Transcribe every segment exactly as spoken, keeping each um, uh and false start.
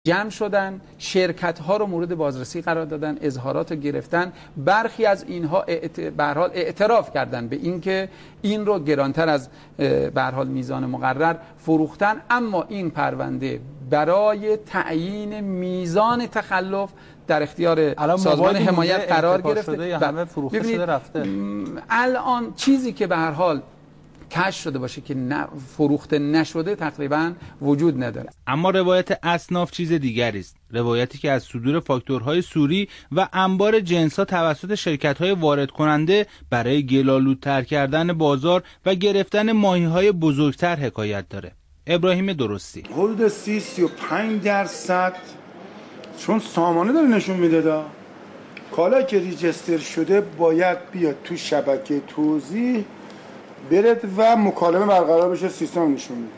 جمع شدن، شرکت ها رو مورد بازرسی قرار دادن، اظهارات رو گرفتن. برخی از اینها به هر حال اعتراف کردن به اینکه این رو گرانتر از به هر حال میزان مقرر فروختن، اما این پرونده برای تعیین میزان تخلف در اختیار سازمان حمایت قرار گرفته. همه فروخته شده رفته. الان چیزی که به هر حال کش شده باشه که نه فروخته نشده تقریبا وجود نداره. اما روایت اصناف چیز دیگری است. روایتی که از صدور فاکتورهای سوری و انبار جنس‌ها توسط شرکت‌های وارد کننده برای گل‌آلودتر کردن بازار و گرفتن ماهی‌های بزرگتر حکایت داره. ابراهیم درستی. حدود سی سی و پنج درصد چون سامانه داره نشون میده دا کالا که ریجستر شده باید بیاد تو شبکه توزیع برد و مکالمه برقرار بشه، سیستم نشون میده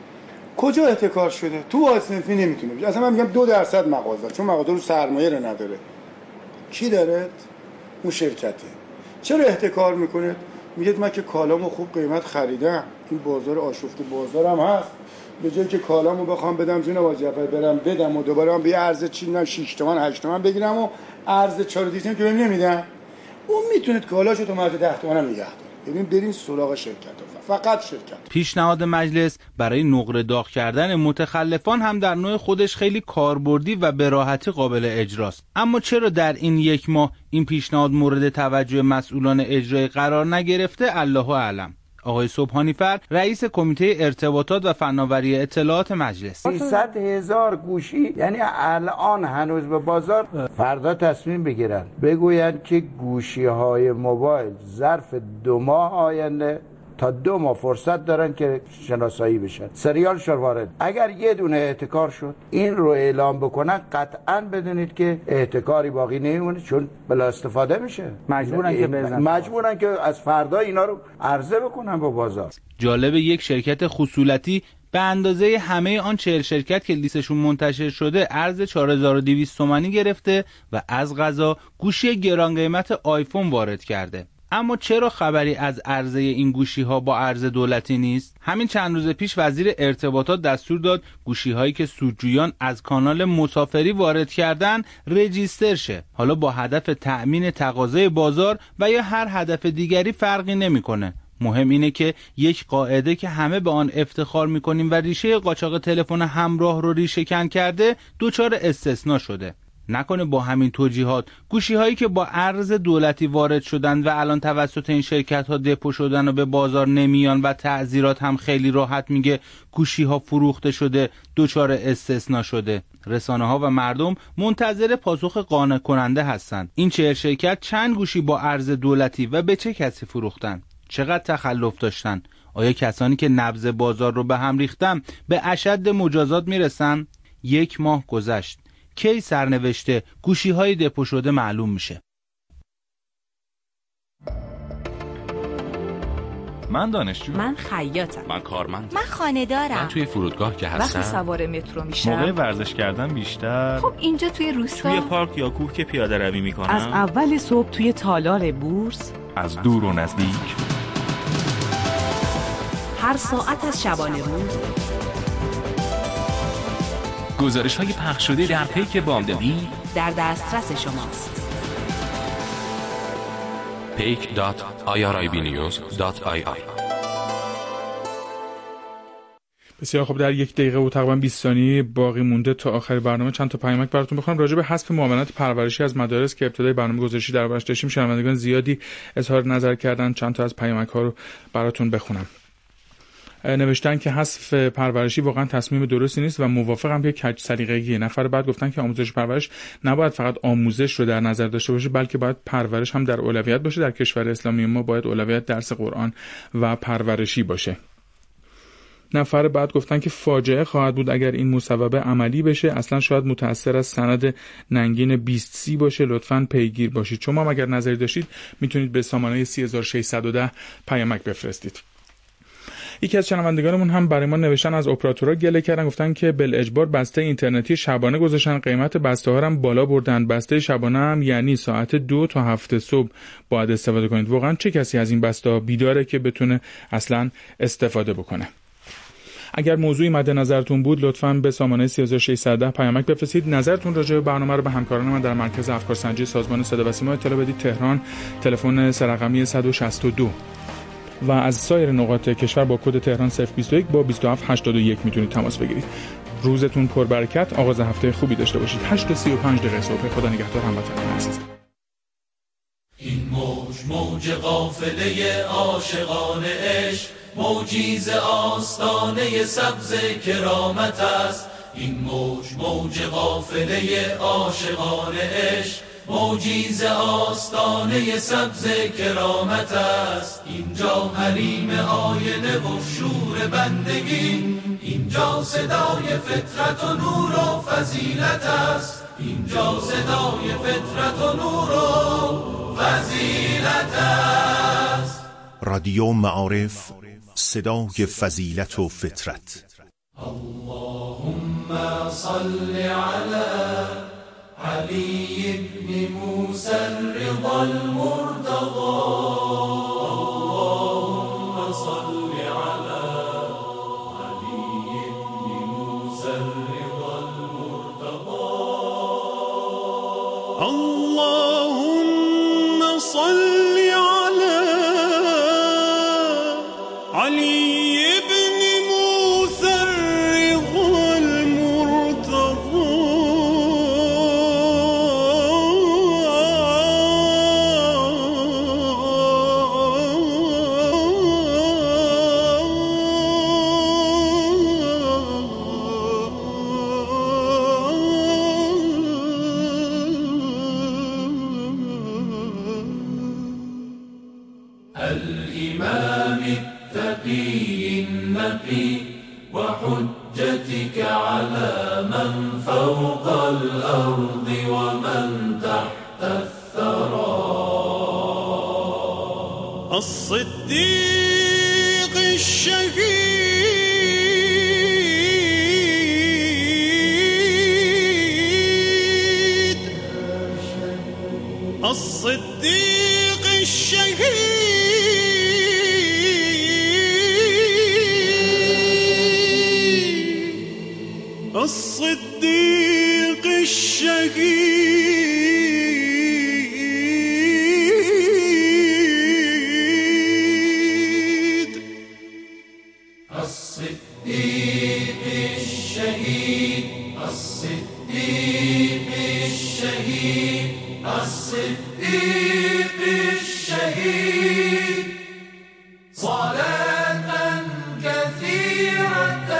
کجا احتکار شده. تو واحد صنفی نمیتونه بشه. اصلا من میگم دو درصد مغازه، چون مغازه رو سرمایه رو نداره. کی داره؟ اون شرکته. چرا احتکار میکنه؟ میگه من که کالامو خوب قیمت خریدم، این بازار آشفته بازارم هست، به جای که کالامو بخوام بدم جناب جعفر برم بدم و دوباره هم به ارز چینم شش تومن هشت تومن بگیرم و ارز چهار دیشم که بهم نمیدن، اون میتونه کالاشو تو مرز ده تومن هم نگه داره. ببین بریم سراغ شرکت ها. فقط شرکت. پیشنهاد مجلس برای نقره داغ کردن متخلفان هم در نوع خودش خیلی کاربردی و به راحتی قابل اجراست. اما چرا در این یک ماه این پیشنهاد مورد توجه مسئولان اجرایی قرار نگرفته الله اعلم. آقای صبحانی فر رئیس کمیته ارتباطات و فناوری اطلاعات مجلس. سیصد هزار گوشی، یعنی الان هنوز به بازار، فردا تصمیم بگیرن بگویند که گوشی های موبایل ظرف دو ماه آینده تا دو ماه فرصت دارن که شناسایی بشن، سریالش وارد. اگر یه دونه احتکار شد این رو اعلام بکنن، قطعاً بدونید که احتکاری باقی نمیمونه، چون بلا استفاده میشه. مجبورن که بزنن، مجبورن که از فردا اینا رو عرضه بکنن به بازار. جالب یک شرکت خصولتی به اندازه همه آن چهل شرکت که لیستشون منتشر شده ارز چهار هزار و دویست تومانی گرفته و از قضا گوشی گران قیمت آیفون وارد کرده. اما چرا خبری از عرضه این گوشی ها با ارز دولتی نیست؟ همین چند روز پیش وزیر ارتباطات دستور داد گوشی هایی که سودجویان از کانال مسافری وارد کردن رجیستر شه. حالا با هدف تأمین تقاضای بازار و یا هر هدف دیگری فرقی نمیکنه. مهم اینه که یک قاعده که همه به آن افتخار میکنیم و ریشه قاچاق تلفن همراه رو ریشه کن کرده دوچار استثناء شده. نکنه با همین توجیهات گوشی هایی که با ارز دولتی وارد شدن و الان توسط این شرکت ها دپو شدن و به بازار نمیان و تعزیرات هم خیلی راحت میگه گوشی ها فروخته شده دوچار استثناء شده. رسانه ها و مردم منتظر پاسخ قانع کننده هستند. این چهل شرکت چند گوشی با ارز دولتی و به چه کسی فروختن؟ چقدر تخلف داشتن؟ آیا کسانی که نبض بازار رو به هم ریختن به اشد مجازات میرسن؟ یک ماه گذشت. کی سرنوشته گوشی های دپو شده معلوم میشه؟ من دانشجو. من خیاطم. من کارمند. من خانه دارم. من توی فرودگاه که هستم. وقتی سوار مترو میشم. موقع ورزش کردن بیشتر. خب اینجا توی روستا. توی پارک یا کوه که پیاده روی میکنم. از اول صبح توی تالار بورس. از دور و نزدیک. هر ساعت از شبانه روز. گزارش های پخش شده در پیک بامدادی در دسترس شماست. پیک دات آی آر آی بی نیوز دات آی آی. بسیار خب، در یک دقیقه و تقریبا بیست ثانیه باقی مونده تا آخر برنامه چند تا پیامک براتون بخونم راجع به حذف معاونت پرورشی از مدارس که ابتدای برنامه گزارشی دربارش داشتیم. شنوندگان زیادی اظهار نظر کردن، چند تا از پیامک ها رو براتون بخونم. نوشتن که حذف پرورشی واقعا تصمیم درستی نیست و موافقم که کج سلیقگیه. نفر بعد گفتن که آموزش پرورش نباید فقط آموزش رو در نظر داشته باشه، بلکه باید پرورش هم در اولویت باشه. در کشور اسلامی ما باید اولویت درس قرآن و پرورشی باشه. نفر بعد گفتن که فاجعه خواهد بود اگر این مصوبه عملی بشه. اصلا شاید متأثر از سند ننگین بیست سی باشه. لطفاً پیگیر باشید. شما هم اگر نظری داشتید میتونید به سامانه سه هزار و ششصد و ده پیامک بفرستید. یکی از شنوندگانمون هم برای ما نوشتن از اپراتورها گله کردن، گفتن که بالاجبار بسته اینترنتی شبانه گذاشتن، قیمت بسته ها هم بالا بردن. بسته شبانه هم یعنی ساعت دو تا هفت صبح باید استفاده کنید. واقعا چه کسی از این بسته ها بیداره که بتونه اصلا استفاده بکنه؟ اگر موضوعی مد نظرتون بود لطفاً به سامانه سه هزار و ششصد و ده پیامک بفرستید. نظرتون راجع به برنامه رو به همکاران من در مرکز افکارسنجی سازمان صدا و سیما اطلاع بدید. تهران، تلفن سه رقمی صد و شصت و دو و از سایر نقاط کشور با کد تهران صفر بیست و یک با بیست و هفت هشتاد و یک میتونید تماس بگیرید. روزتون پربرکت، آغاز هفته خوبی داشته باشید. هشت و سی و پنج دقیقه صبح. خدا نگهدار هموطنان عزیز. این موج موج قافله عاشقان عشق، موجیز آستانه سبز کرامت است. این موج موج قافله عاشقان عشق، موجیز آستانه سبز کرامت است. اینجا حریم آینه و شور بندگی، اینجا صدای فطرت و نور و فضیلت است. اینجا صدای فطرت و نور و فضیلت است. رادیو معارف، صدای فضیلت و فطرت. اللهم صل على علي بن موسى الرضا المرتضى. اللهم صل على علي بن موسى الرضا المرتضى. اللهم صل على علي وحجتك على من فوق الأرض ومن تحت الثرى. الصديق الشهيد، الصديق الشهيد، الصديق الشهيد، الصديق الشهيد، الصديق الشهيد، الصديق الشهيد. صلاة كثيرة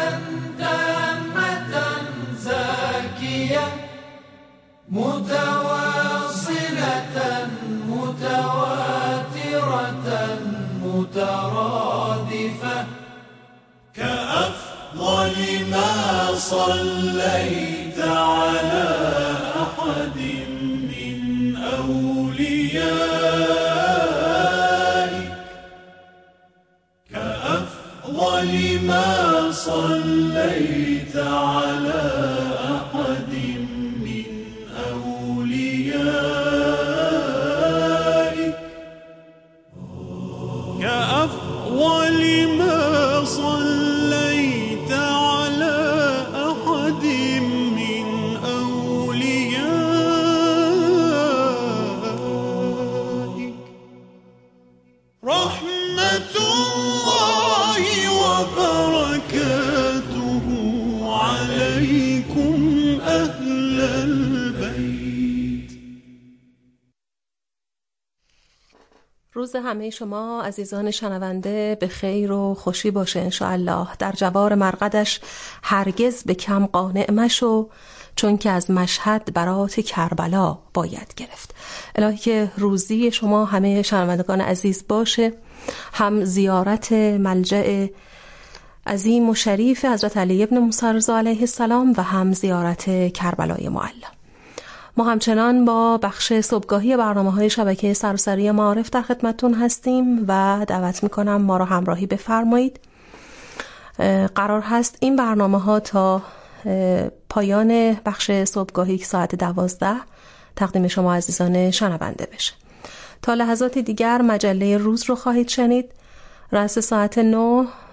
متواصلة متواترة مترادفة، كأفضل ما صليت على أحد من أوليائك، كأفضل ما صليت على أحد من أوليائك، كأفضل ما صليت على أحد من أوليائك. رحمة الله وبركاته عليكم أهل البيت. روز همه شما عزیزان شنونده به خیر و خوشی باشه انشاءالله. در جوار مرقدش هرگز به کم قانع مشو، چون که از مشهد برات کربلا باید گرفت. الهی که روزی شما همه شنوندگان عزیز باشه، هم زیارت ملجأ عظیم و شریف حضرت علی ابن موسی رضا علیه السلام و هم زیارت کربلای معلی. ما همچنان با بخش صبحگاهی برنامه‌های شبکه سراسری معارف در خدمتتون هستیم و دعوت می‌کنم ما را همراهی بفرمایید. قرار هست این برنامه‌ها تا پایان بخش صبحگاهی ساعت دوازده تقدیم شما عزیزان شنونده بشه. تا لحظات دیگر مجله روز رو خواهید شنید. رأس ساعت نه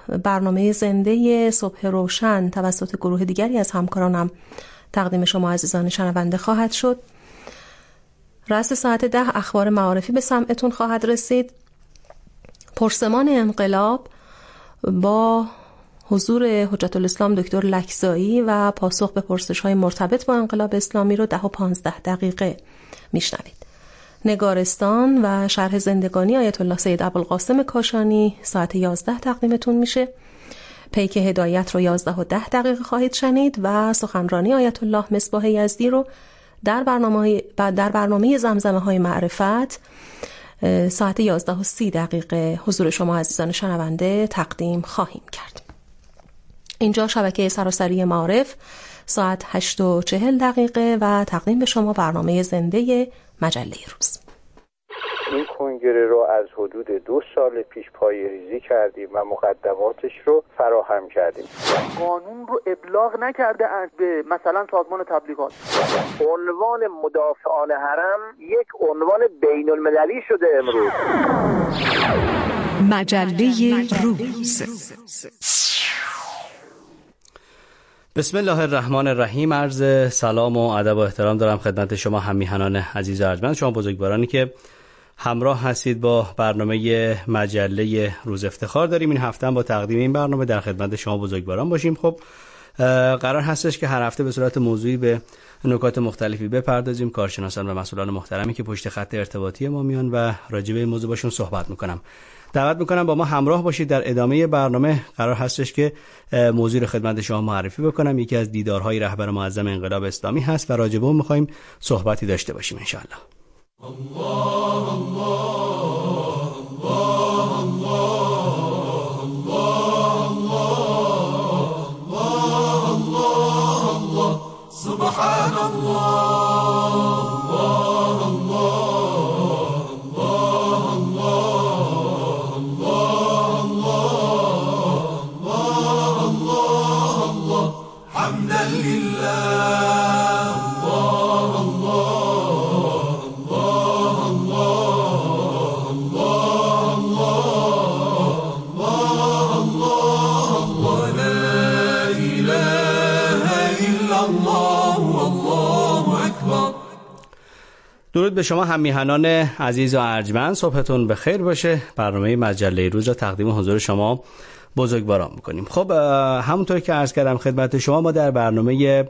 برنامه زنده صبح روشن توسط گروه دیگری از همکارانم تقدیم شما عزیزان شنونده خواهد شد. رأس ساعت ده اخبار معارفی به سمعتون خواهد رسید. پرسمان انقلاب با حضور حجت الاسلام دکتر لکزایی و پاسخ به پرسش‌های مرتبط با انقلاب اسلامی رو ده و پانزده دقیقه میشنوید. نگارستان و شرح زندگانی آیت الله سید ابوالقاسم کاشانی ساعت یازده تقدیمتون میشه. پیک هدایت رو یازده و ده دقیقه خواهید شنید و سخنرانی آیت الله مصباح یزدی رو در برنامه در برنامه زمزمه های معرفت ساعت یازده و سی دقیقه حضور شما عزیزان شنونده تقدیم خواهیم کرد. اینجا شبکه سراسری معارف ساعت هشت و چهل دقیقه و تقدیم به شما برنامه زنده مجله روز. این کنگره رو از حدود دو سال پیش پایه‌ریزی کردیم و مقدماتش رو فراهم کردیم. قانون رو ابلاغ نکرده به مثلا سازمان تبلیغات. عنوان مدافعان حرم یک عنوان بین المللی شده امروز. مجله روز. بسم الله الرحمن الرحیم. عرض سلام و ادب و احترام دارم خدمت شما همیهنان عزیز و ارجمند، شما بزرگوارانی که همراه هستید با برنامه مجله روز افتخار. داریم این هفته هم با تقدیم این برنامه در خدمت شما بزرگواران باشیم. خب قرار هستش که هر هفته به صورت موضوعی به نکات مختلفی بپردازیم. کارشناسان و مسئولان محترمی که پشت خط ارتباطی ما میان و راجع به این موضوع باشون صحبت میکنم. دعوت میکنم با ما همراه باشید. در ادامه برنامه قرار هستش که موضوع رو خدمت شما معرفی بکنم. یکی از دیدارهای رهبر معظم انقلاب اسلامی هست و راجع به اون میخوایم صحبتی داشته باشیم ان شاء الله. الله الله الله الله الله سبحان الله الله الله الله الله حمدا لله الله الله الله الله الله الله الله لا اله الا الله والله اکبر. درود به شما هم میهنان عزیز و ارجمند، صبحتون بخیر باشه. برنامه مجله روز را تقدیم حضور شما بزرگواران میکنیم. خب همونطور که عرض کردم خدمت شما، ما در برنامه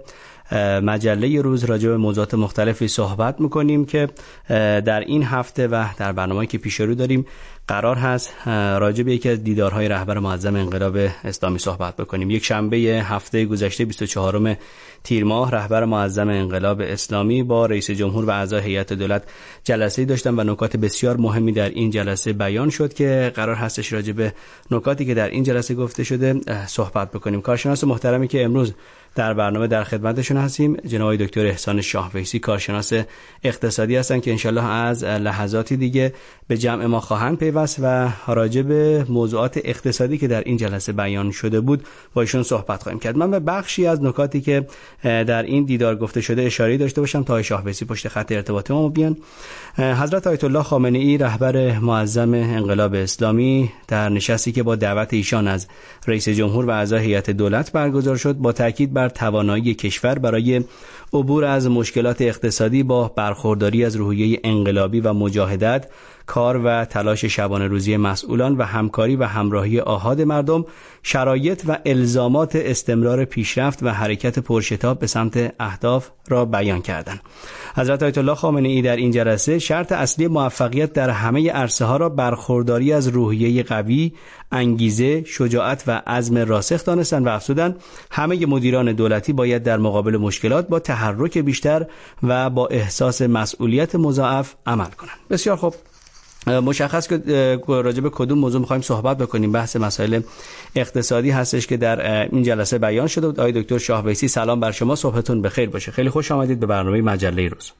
مجله روز راجع به موضوعات مختلفی صحبت میکنیم که در این هفته و در برنامه‌ای که پیش رو داریم قرار هست راجع به یکی از دیدارهای رهبر معظم انقلاب اسلامی صحبت بکنیم. یک شنبه هفته گذشته بیست و چهارم تیر ماه رهبر معظم انقلاب اسلامی با رئیس جمهور و اعضای هیئت دولت جلسه‌ای داشتن و نکات بسیار مهمی در این جلسه بیان شد که قرار هستش راجع به نکاتی که در این جلسه گفته شده صحبت بکنیم. کارشناس محترمی که امروز در برنامه در خدمتشون هستیم جناب دکتر احسان شاهویسی، کارشناس اقتصادی هستن که انشالله از لحظاتی دیگه به جمع ما خواهند پیوست و راجع به موضوعات اقتصادی که در این جلسه بیان شده بود با ایشون صحبت خواهیم کرد. من به بخشی از نکاتی که در این دیدار گفته شده اشاره داشته باشم تا شاهویسی پشت خط ارتباطی ما بیان. حضرت آیت الله خامنه ای رهبر معظم انقلاب اسلامی در نشستی که با دعوت ایشان از رئیس جمهور و اعضای هیئت دولت برگزار شد با تاکید بر توانایی کشور برای عبور از مشکلات اقتصادی با برخورداری از روحیه انقلابی و مجاهدت، کار و تلاش شبانه روزی مسئولان و همکاری و همراهی آحاد مردم، شرایط و الزامات استمرار پیشرفت و حرکت پرشتاب به سمت اهداف را بیان کردند. حضرت آیت الله خامنه ای در این جلسه شرط اصلی موفقیت در همه عرصه ها را برخورداری از روحیه قوی، انگیزه، شجاعت و عزم راسخ دانستند و افزودند همه مدیران دولتی باید در مقابل مشکلات با تحرک بیشتر و با احساس مسئولیت مضاعف عمل کنند. بسیار خوب، مشخص که راجع به کدوم موضوع می‌خوایم صحبت بکنیم. بحث مسائل اقتصادی هستش که در این جلسه بیان شده. آقای دکتر شاهویسی سلام بر شما، صبحتون بخیر باشه. خیلی خوش آمدید به برنامه مجله روز.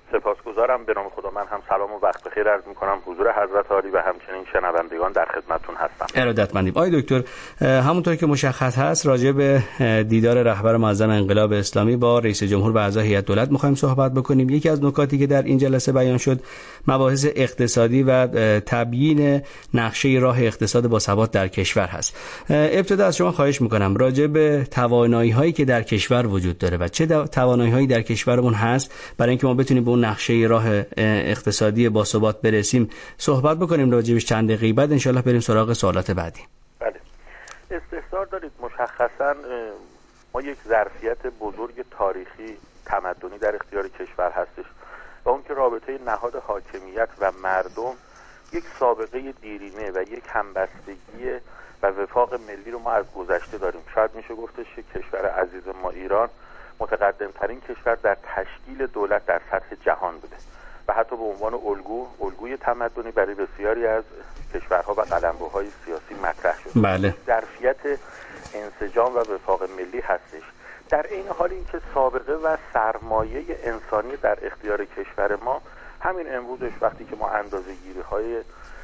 سپاسگزارم. به نام خدا من هم سلام و وقت بخیر عرض میکنم حضور حضرت عالی و همچنین شنوندگان در خدمتتون هستم. ارادتمندیم. آقای دکتر، همونطور که مشخص هست راجع به دیدار رهبر معظم انقلاب اسلامی با رئیس جمهور و اعضای هیئت دولت می‌خوایم صحبت بکنیم. یکی از نکاتی که در این جلسه بیان شد مباحث اقتصادی و تبیین نقشه راه اقتصاد باثبات در کشور هست. ابتدا از شما خواهش می‌کنم راجع به توانایی‌هایی که در کشور وجود داره و چه توانایی‌هایی در کشورمون هست برای اینکه ما بتونیم به اون نقشه راه اقتصادی باثبات برسیم صحبت بکنیم راجعش چند دقیقه، بعد انشالله بریم سراغ سوالات بعدی. بله، استحضار دارید. مشخصا ما یک ظرفیت بزرگ تاریخی تمدنی در اختیار کشور هستش و اون که رابطه نهاد حاکمیت و مردم یک سابقه دیرینه و یک همبستگی و وفاق ملی رو ما از گذشته داریم. شاید میشه گفتش که کشور عزیز ما ایران متقدم ترین کشور در تشکیل دولت در سطح جهان بوده و حتی به عنوان الگو الگوی تمدنی برای بسیاری از کشورها و قلمروهای سیاسی مطرح شد. بله. ظرفیت انسجام و وفاق ملی هستش. در این حال اینکه سابقه و سرمایه انسانی در اختیار کشور ما همین امروزش وقتی که ما اندازه‌گیری‌های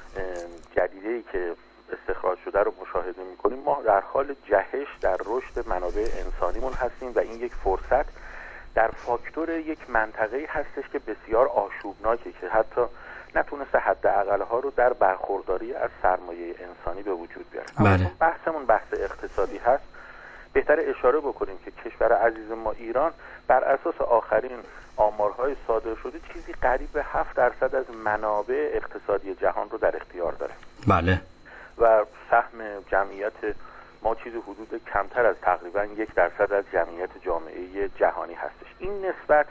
جدیدی که استخراج شده رو مشاهده می‌کنیم، ما در حال جهش در رشد منابع انسانیمون هستیم و این یک فرصت در فاکتور یک منطقه‌ای هستش که بسیار آشوبناکه که حتی نتونسته حداقل‌ها رو در برخورداری از سرمایه انسانی به وجود بیاره. بله. بحثمون بحث اقتصادی هست. بهتر اشاره بکنیم که کشور عزیز ما ایران بر اساس آخرین آمارهای صادر شده چیزی قریب به هفت درصد از منابع اقتصادی جهان رو در اختیار داره. بله. و سهم جمعیت ما چیزی حدود کمتر از تقریبا یک درصد از جمعیت جامعه جهانی هستش. این نسبت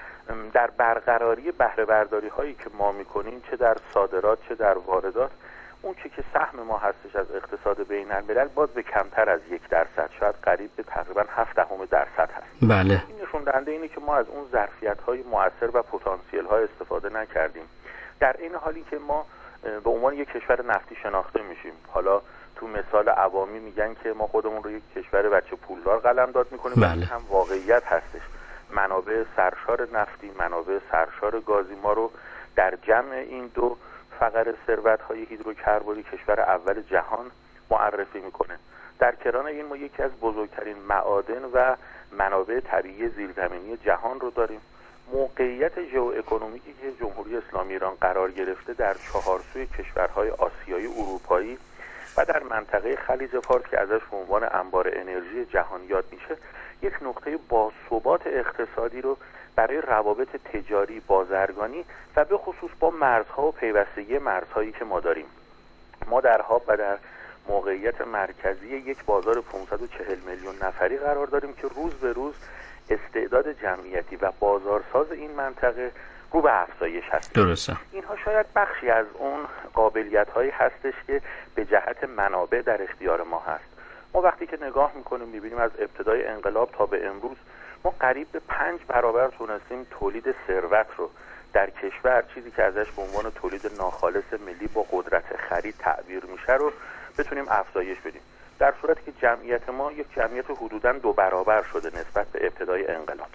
در برقراری بهره برداری هایی که ما میکنیم چه در صادرات چه در واردات، اون چه که سهم ما هستش از اقتصاد بین الملل باز به کمتر از یک درصد، شاید قریب به تقریبا هفت دهم درصد هست. بله. این نشون دهنده اینه که ما از اون ظرفیت های مؤثر و پتانسیل های استفاده نکردیم. در این حالی که ما به عنوان یک کشور نفتی شناخته میشیم. حالا تو مثال عوامی میگن که ما خودمون رو یک کشور بچه پولدار قلمداد میکنیم. بله. هم واقعیت هستش. منابع سرشار نفتی، منابع سرشار گازی ما رو در جمع این دو فقر ثروت‌های هیدروکربنی کشور اول جهان معرفی میکنه. در کران این ما یکی از بزرگترین معادن و منابع طبیعی زیرزمینی جهان رو داریم. موقعیت ژئواکونومیکی که جمهوری اسلامی ایران قرار گرفته در چهارسوی کشورهای آسیایی، اروپایی و در منطقه خلیج فارس که ازش به عنوان انبار انرژی جهان یاد میشه، یک نقطه باثبات اقتصادی رو برای روابط تجاری، بازرگانی و به خصوص با مرزها و پیوستگی مرزهایی که ما داریم. ما در هاب و در موقعیت مرکزی یک بازار پانصد و چهل میلیون نفری قرار داریم که روز به روز استعداد جمعیتی و بازارساز این منطقه رو به افزایش هست. درسته. اینها شاید بخشی از اون قابلیت هایی هستش که به جهت منابع در اختیار ما هست. ما وقتی که نگاه میکنیم میبینیم از ابتدای انقلاب تا به امروز ما قریب به پنج برابر تونستیم تولید ثروت رو در کشور، چیزی که ازش به عنوان تولید ناخالص ملی با قدرت خرید تعبیر میشه، رو بتونیم افزایش بدیم، در صورتی که جمعیت ما یک جمعیت حدوداً دو برابر شده نسبت به ابتدای انقلاب.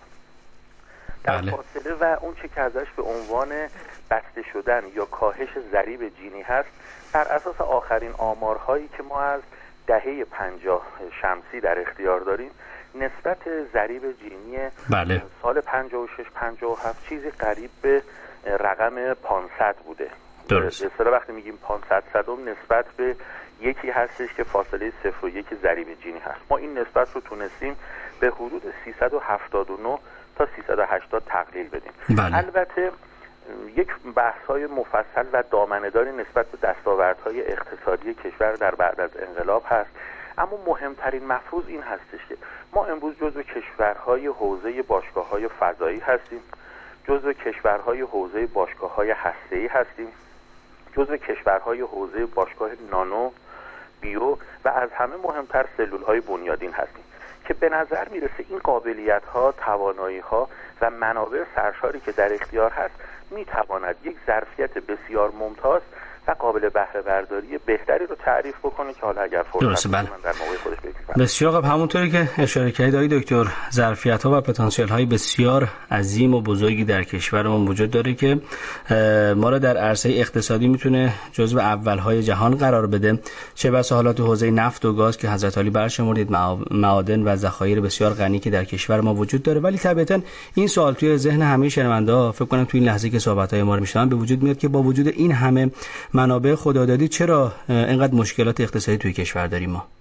در بله. فاصله و اون چه که ازش به عنوان بسته شدن یا کاهش ضریب جینی هست، بر اساس آخرین آمارهایی که ما از دهه پنجاه شمسی در اختیار داریم، نسبت ضریب جینی بله. سال پنجاه و شش پنجاه و هفت چیزی قریب به رقم پانصد بوده. درست. به اصطلاح وقتی میگیم پانصد صدم نسبت به یکی هستش که فاصله صفر و یک ضریب جینی هست. ما این نسبت رو تونستیم به حدود سیصد و هفتاد و نه تا سیصد و هشتاد تقلیل بدیم. بله. البته یک بحث‌های مفصل و دامنه‌داری نسبت به دستاوردهای اقتصادی کشور در بعد از انقلاب هست، اما مهمترین مفروض این هستش که ما امروز جزو کشورهای حوزه باشگاه‌های فضایی هستیم، جزو کشورهای حوزه باشگاه‌های هسته‌ای هستیم، جزو کشورهای حوزه باشگاه نانو، بیو و از همه مهمتر سلول‌های بنیادین هستیم که به نظر میرسه این قابلیت‌ها، توانایی‌ها و منابع سرشاری که در اختیار هست میتواند یک ظرفیت بسیار ممتاز و قابل بهره برداری بهتری رو تعریف بکنه که حالا اگر فرصت من در موقع خودش بگم. بسیار خوب. همونطوری که اشاره کردید آقای دکتر، ظرفیت‌ها و پتانسیل‌های بسیار عظیم و بزرگی در کشورمون وجود داره که ما را در عرصه اقتصادی میتونه جزو اولهای جهان قرار بده، چه بسا حالا تو حوزه نفت و گاز که حضرت علی برشمردید، معادن و ذخایر بسیار غنی که در کشور ما وجود داره. ولی طبیعتاً این سوال توی ذهن همه شنونده‌ها فکر کنم تو این لحظه که صحبت‌های ما رو میشنون به وجود میاد که با وجود این همه منابع خدادادی چرا اینقدر مشکلات اقتصادی توی کشور داریم ما؟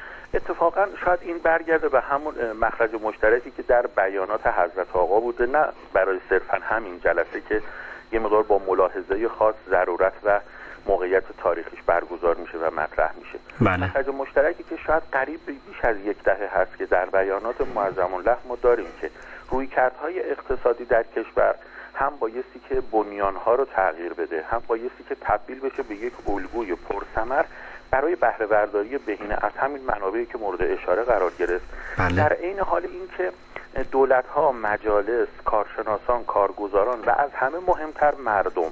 اتفاقا شاید این برگرده به همون مخرج مشترکی که در بیانات حضرت آقا بوده، نه برای صرفا همین جلسه که یه مقدار با ملاحظه خاص ضرورت و موقعیت تاریخیش برگزار میشه و مطرح میشه. بله. مخرج مشترکی که شاید قریب به بیش از یک دهه هست که در بیانات معظم الله ما داریم که رویکردهای اقتصادی در کشور هم بایستی که بنیانها رو تغییر بده، هم بایستی که تبدیل بشه به یک الگوی پرثمر برای بهره برداری بهینه از همین منابعی که مورد اشاره قرار گرفت. بله. در عین حال این که دولت‌ها، مجالس، کارشناسان، کارگزاران و از همه مهمتر مردم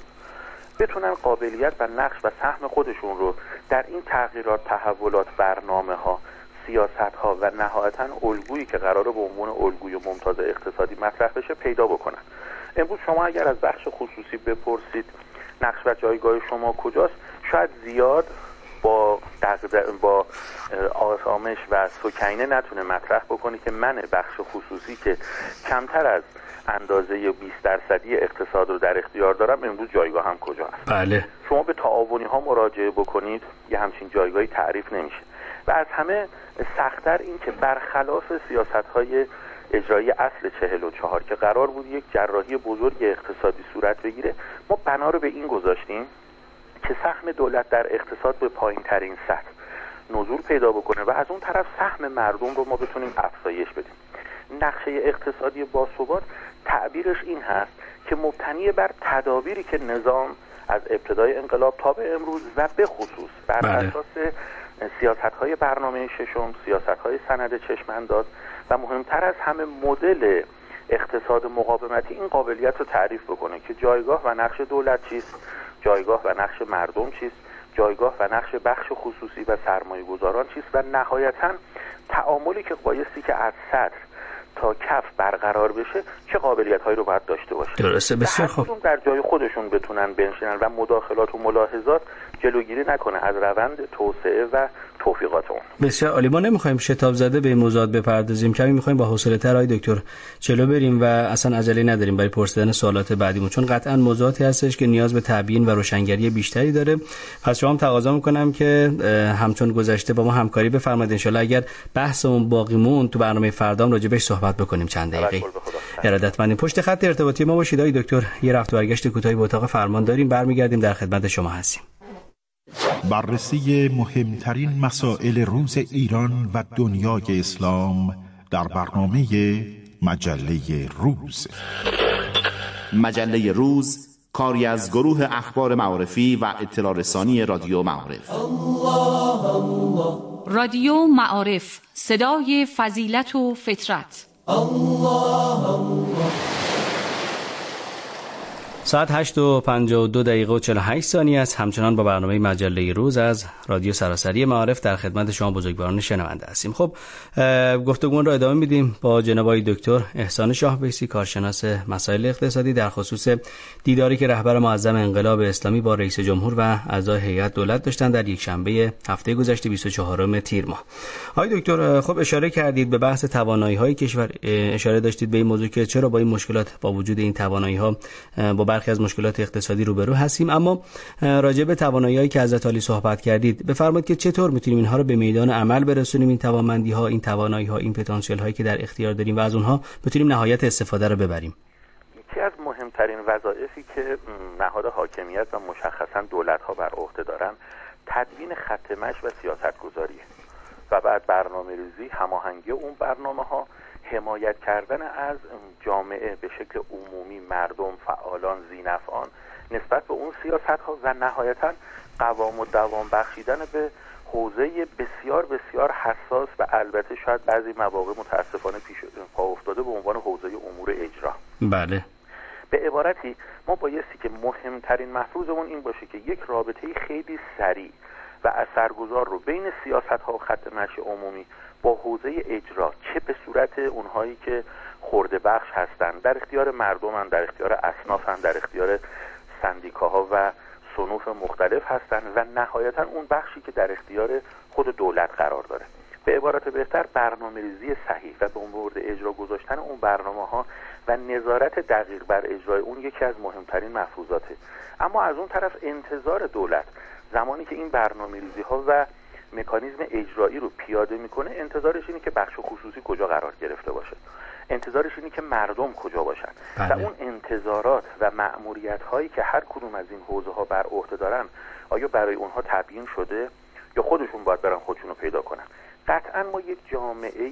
بتونن قابلیت و نقش و سهم خودشون رو در این تغییرات، تحولات، برنامه‌ها، سیاست‌ها و نهایتاً الگویی که قراره به عنوان الگوی ممتاز اقتصادی مطرح بشه پیدا بکنن. امروز شما اگر از بخش خصوصی بپرسید نقش و جایگاه شما کجاست، شاید زیاد با با آرامش و سکینه نتونه مطرح بکنه که من بخش خصوصی که کمتر از اندازه بیست درصدی اقتصاد رو در اختیار دارم امروز جایگاه هم کجا هست. بله. شما به تعاونی ها مراجعه بکنید یه همچین جایگاهی تعریف نمیشه و از همه سخت‌تر این که برخلاف سیاست‌های اجرایی اصل چهل و چهار که قرار بود یک جراحی بزرگ اقتصادی صورت بگیره، ما بنا رو به این گذاشتیم که سهم دولت در اقتصاد به پایین ترین سطح نزول پیدا بکنه و از اون طرف سهم مردم رو ما بتونیم افزایش بدیم. نقشه اقتصادی باثبات تعبیرش این هست که مبتنی بر تدابیری که نظام از ابتدای انقلاب تا به امروز و به خصوص بر بله. اساس سیاست‌های برنامه ششم، سیاست‌های سند چشم‌انداز و مهمتر از همه مدل اقتصاد مقاومتی این قابلیت رو تعریف بکنه که جایگاه و نقش دولت چیست، جایگاه و نقش مردم چیست، جایگاه و نقش بخش خصوصی و سرمایه گذاران چیست و نهایتاً تعاملی که بایستی که از سطح تا کف برقرار بشه چه قابلیت‌هایی رو باید داشته باشه. درسته. بسیار خوب. در جای خودشون بتونن بنشینن و مداخلات و ملاحظات جلوگیری نکنه از روند توسعه و توفیقات اون. بسیار عالی. ما نمیخوایم شتاب زده به این موضوعات بپردازیم، کمی میخوایم با حوصله‌تر آقای دکتر جلو بریم و اصلا عجله نداریم برای پرسیدن سوالات بعدیمون، چون قطعا موضوعاتی هستش که نیاز به تبیین و روشنگری بیشتری داره. پس شما هم تقاضا میکنم که همچون گذشته با ما همکاری بفرمایید، ان شاءالله اگر بحثمون باقی موند تو برنامه فردام راجع بهش صحبت بکنیم چند دقیقه. ارادتمندیم. پشت خط ارتباطی ما باشید آقای دکتر. یه رفت و برگشت کوتاهی به اتاق فرمان داریم، برمیگردیم در خدمت شما هستیم. بررسی مهمترین مسائل روز ایران و دنیای اسلام در برنامه مجله روز. مجله روز کاری از گروه اخبار معارفی و اطلاع رسانی رادیو معارف. رادیو معارف، صدای فضیلت و فطرت. الله الله. ساعت هشت و پنجاه و دو دقیقه و چهل و هشت ثانیه است. همچنان با برنامه مجله روز از رادیو سراسری معارف در خدمت شما بزرگواران شنونده هستیم. خب گفتگومون را ادامه میدیم با جناب آقای دکتر احسان شاهبیسی، کارشناس مسائل اقتصادی، در خصوص دیداری که رهبر معظم انقلاب اسلامی با رئیس جمهور و اعضای هیئت دولت داشتن در یک شنبه هفته گذشته بیست و چهارم تیر ماه. آقای دکتر خب اشاره کردید به بحث توانایی‌های کشور، اشاره داشتید به این موضوع که چرا با این مشکلات با وجود این توانایی‌ها با برخی از مشکلات اقتصادی روبرو هستیم، اما راجع به توانایی‌هایی که حضرت علی صحبت کردید بفرمایید که چطور میتونیم اینها رو به میدان عمل برسونیم، این توانمندی‌ها، این توانایی‌ها، این پتانسیل‌هایی که در اختیار داریم و از اونها بتونیم نهایت استفاده رو ببریم. یکی از مهمترین وظایفی که نهاد حاکمیت و مشخصاً دولت‌ها بر عهده دارن تدوین خط مشی و سیاست‌گذاریه و بعد برنامه‌ریزی، هماهنگی اون برنامه‌ها، حمایت کردن از جامعه به شکل عمومی، مردم، فعالان، ذی‌نفعان نسبت به اون سیاست‌ها و نهایتاً قوام و دوام بخشیدن به حوزه بسیار بسیار حساس و البته شاید بعضی مواقع متاسفانه پیش پا افتاده به عنوان حوزه امور اجرا. بله. به عبارتی ما بایستی که مهمترین مفروضمون این باشه که یک رابطه خیلی سریع و اثرگذار رو بین سیاست‌ها و خط مشی عمومی با حوزه اجرا، چه به صورت اونهایی که خرده بخش هستن، در اختیار مردم، در اختیار اصناف، در اختیار سندیکاها و صنوف مختلف هستن و نهایتا اون بخشی که در اختیار خود دولت قرار داره. به عبارت بهتر برنامه‌ریزی صحیح و به مورد اجرا گذاشتن اون برنامه‌ها و نظارت دقیق بر اجرای اون یکی از مهمترین مفروضاته. اما از اون طرف انتظار دولت زمانی که این برنامه‌ریزی‌ها و مکانیزم اجرایی رو پیاده میکنه، انتظارش اینه که بخش خصوصی کجا قرار گرفته باشه، انتظارش اینه که مردم کجا باشن بله. و اون انتظارات و مأموریت‌هایی که هر کدوم از این حوزه‌ها بر عهده دارن آیا برای اونها تبیین شده یا خودشون باید برن خودشون رو پیدا کنن. قطعا ما یک جامعه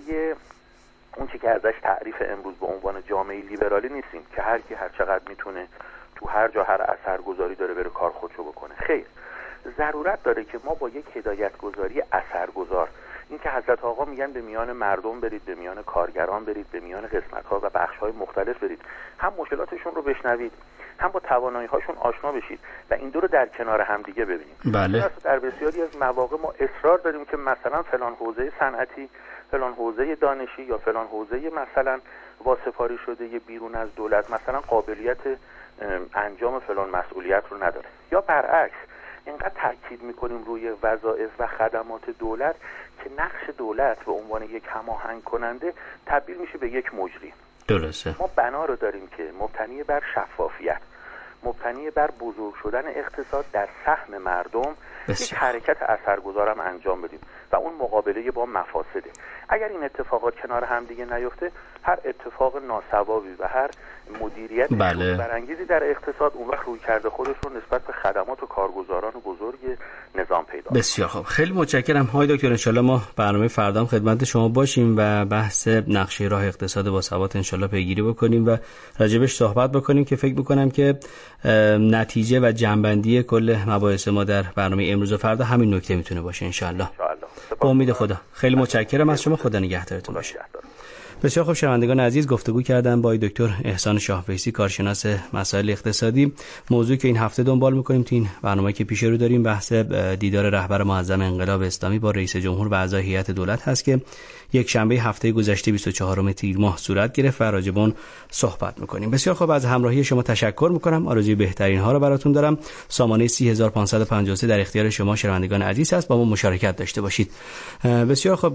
اون چی که ازش تعریف امروز به عنوان جامعه لیبرالی نیستیم که هر کی هر چقدر میتونه تو هر جا هر اثرگذاری داره بره کار خودشو بکنه. خیر، ضرورت داره که ما با یک هدایت‌گذاری اثرگذار، این که حضرت آقا میگن به میان مردم برید، به میان کارگران برید، به میان قسمت‌ها و بخش‌های مختلف برید، هم مشکلاتشون رو بشنوید، هم با توانایی‌هاشون آشنا بشید و این دو رو در کنار هم دیگه ببینیم. بله. در بسیاری از مواقع ما اصرار داریم که مثلا فلان حوزه صنعتی، فلان حوزه دانشی یا فلان حوزه مثلا واسپاری شده یه بیرون از دولت مثلا قابلیت انجام فلان مسئولیت رو نداره، یا برعکس اینقدر تاکید میکنیم روی وظایف و خدمات دولت که نقش دولت به عنوان یک هماهنگ کننده تبدیل میشه به یک مجری. درسته. ما بنا رو داریم که مبتنی بر شفافیت، مبتنی بر بزرگ شدن اقتصاد در سهم مردم بسیار. یک حرکت اثرگذارم انجام بدیم و اون مقابله با مفاسده. اگر این اتفاقات کنار هم دیگه نیفته، هر اتفاق ناسوابی و هر مدیریت بله. برانگیزی در اقتصاد اون وقت روی کرده خودش رو نسبت به خدمات و کارگزاران بزرگ نظام پیدا. بسیار خوب، خیلی متشکرم های دکتر. انشالله ما برنامه فردا خدمت شما باشیم و بحث نقشه راه اقتصاد با ثبات انشالله پیگیری بکنیم و راجبش صحبت بکنیم که فکر میکنم که نتیجه و جنبندی کل مباحث ما در برنامه امروز و فردا همین نکته میتونه باشه انشالله. با امید خدا. خیلی متشکرم از شما. خدا نگهدارتون باشه. بسیار خوب شنوندگان عزیز، گفتگو کردم با دکتر احسان شاهویسی، کارشناس مسائل اقتصادی. موضوعی که این هفته دنبال می‌کنیم تو این برنامه‌ای که پیش رو داریم بحث دیدار رهبر معظم انقلاب اسلامی با رئیس جمهور و اعضای هیئت دولت هست که یک شنبه هفته گذشته بیست و چهارم تیر ماه صورت گرفت و راجع به اون صحبت می‌کنیم. بسیار خوب، از همراهی شما تشکر می‌کنم. آرزوی بهترین ها رو براتون دارم. سامانه سی هزار و پانصد و پنجاه و سه در اختیار شما شنوندگان عزیز است. با ما مشارکت داشته باشید. بسیار خوب،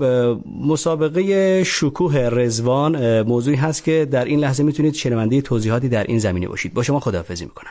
مسابقه شکوه رضوان موضوعی هست که در این لحظه میتونید شنونده توضیحاتی در این زمینه باشید. با شما خداحافظی میکنم.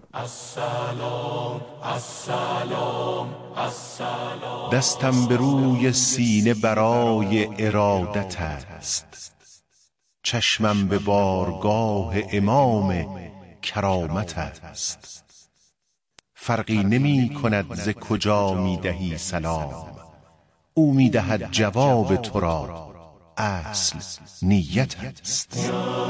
السلام السلام السلام. دستم به روی سینه برای ارادت است، چشمم به بارگاه امام کرامت است. فرقی نمی کند ز کجا می دهی سلام، او می دهد جواب تو را، اصل نیت است.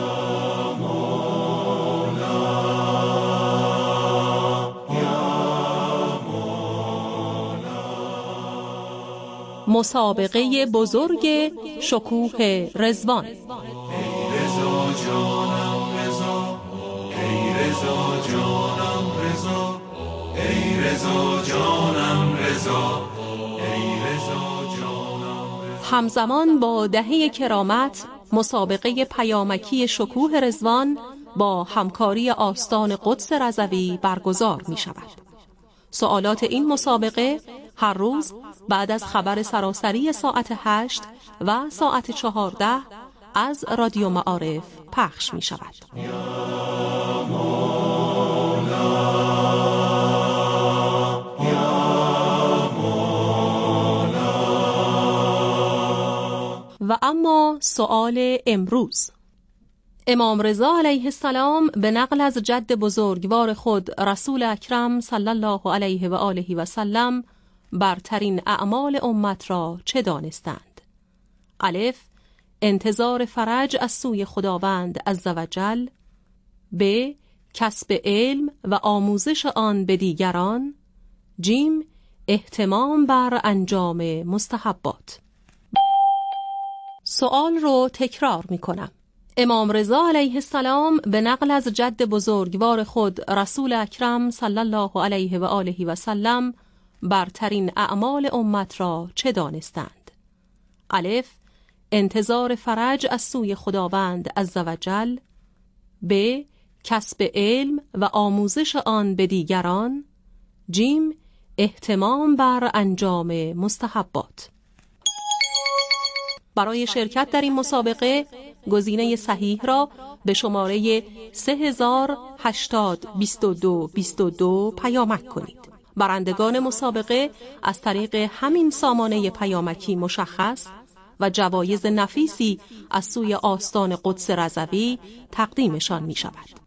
مسابقه بزرگ شکوه رضوان. ای رضا جانم رضا، ای رضا جانم رضا، ای رضا جانم رضا، ای رضا جانم. همزمان با دهه کرامت، مسابقه پیامکی شکوه رضوان با همکاری آستان قدس رضوی برگزار می شود. سوالات این مسابقه هر روز بعد از خبر سراسری ساعت هشت و ساعت چهارده از رادیو معارف پخش می شود. و اما سؤال امروز. امام رضا علیه السلام به نقل از جد بزرگوار خود رسول اکرم صلی الله علیه و آله و سلم برترین اعمال امت را چه دانستند؟ الف، انتظار فرج از سوی خداوند عزوجل. ب، کسب علم و آموزش آن به دیگران. جیم، اهتمام بر انجام مستحبات. سوال رو تکرار می کنم. امام رضا علیه السلام به نقل از جد بزرگوار خود رسول اکرم صلی الله علیه و آله و سلم برترین اعمال امت را چه دانستند؟ الف، انتظار فرج از سوی خداوند عزوجل. ب، کسب علم و آموزش آن به دیگران. جیم، اهتمام بر انجام مستحبات. برای شرکت در این مسابقه گزینه صحیح را به شماره سه هزار هشتاد بیست و دو بیست و دو پیامک کنید. برندگان مسابقه از طریق همین سامانه پیامکی مشخص و جوایز نفیسی از سوی آستان قدس رضوی تقدیمشان می شود.